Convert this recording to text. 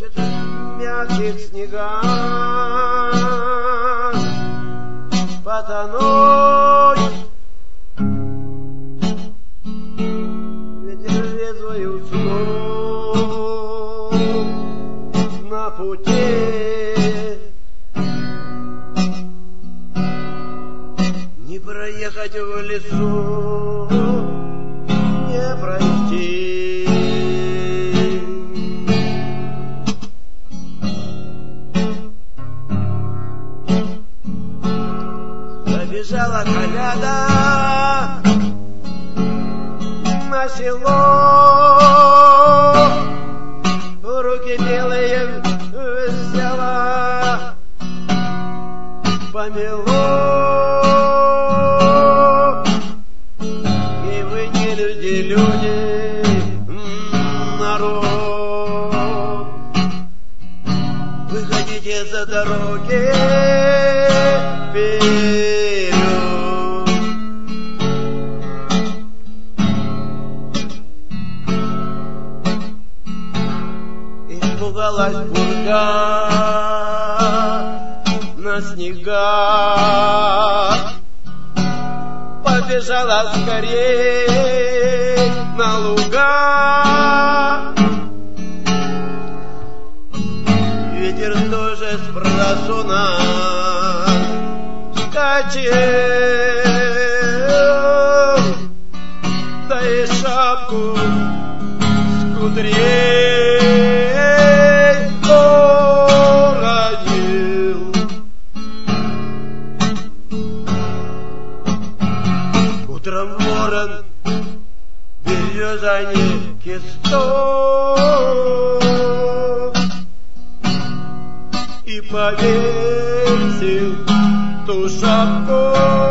Хочет в мягких снегах потонуть. Ветер резвый уснул на пути. Не проехать в лесу, не пройти. Забежала коляда на село, руки белые взяла, помело. И вы не люди, люди, народ. Выходите за дороги вперед. Испугалась бурга на снегах, побежала скорей на луга. Ветер тоже с просона скачет, да и шапку с кудрей уронил. Утром ворон в березанике стол и повесил ту шапку.